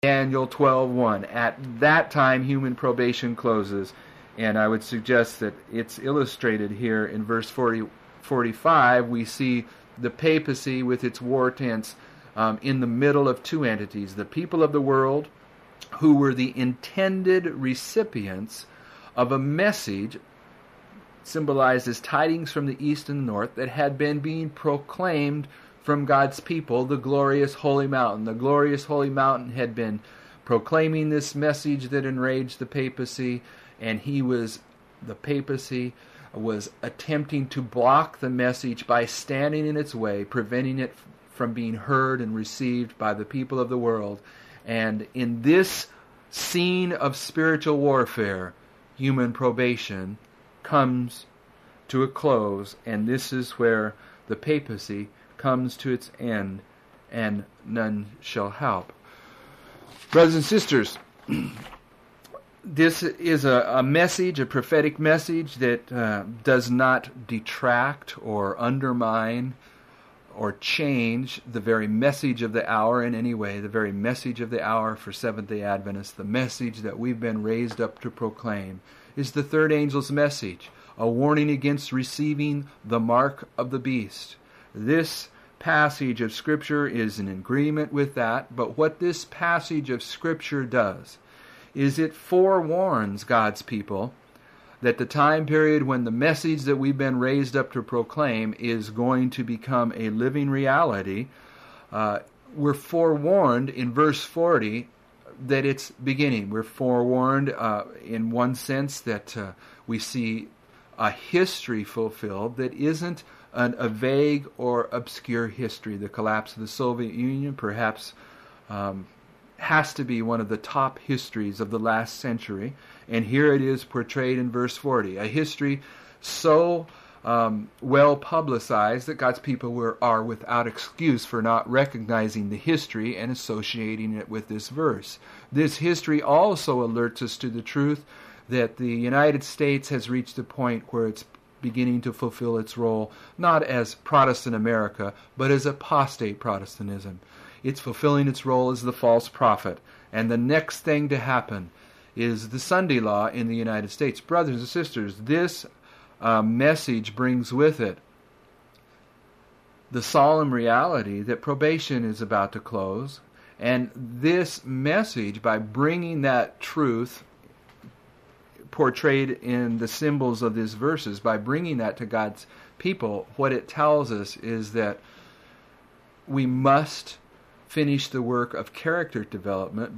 Daniel 12:1. At that time, human probation closes. And I would suggest that it's illustrated here in verse 45. We see the papacy with its war tents in the middle of two entities. The people of the world, who were the intended recipients of a message symbolized as tidings from the east and the north that had been being proclaimed from God's people, the glorious holy mountain. The glorious holy mountain had been proclaiming this message that enraged the papacy, and the papacy was attempting to block the message by standing in its way, preventing it from being heard and received by the people of the world. And in this scene of spiritual warfare, human probation comes to a close, and this is where the papacy comes to its end, and none shall help. Brothers and sisters, this is a message, a prophetic message that does not detract or undermine or change the very message of the hour in any way, the very message of the hour for Seventh-day Adventists, the message that we've been raised up to proclaim, is the third angel's message, a warning against receiving the mark of the beast. This passage of Scripture is in agreement with that, but what this passage of Scripture does is it forewarns God's people that the time period when the message that we've been raised up to proclaim is going to become a living reality. We're forewarned in verse 40 that it's beginning. We're forewarned in one sense that we see a history fulfilled that isn't a vague or obscure history. The collapse of the Soviet Union perhaps has to be one of the top histories of the last century, and here it is portrayed in verse 40, a history so well publicized that God's people are without excuse for not recognizing the history and associating it with this verse. This history also alerts us to the truth that the United States has reached a point where it's beginning to fulfill its role, not as Protestant America, but as apostate Protestantism. It's fulfilling its role as the false prophet. And the next thing to happen is the Sunday law in the United States. Brothers and sisters, this message brings with it the solemn reality that probation is about to close. And this message, by bringing that truth portrayed in the symbols of these verses, by bringing that to God's people, what it tells us is that we must finish the work of character development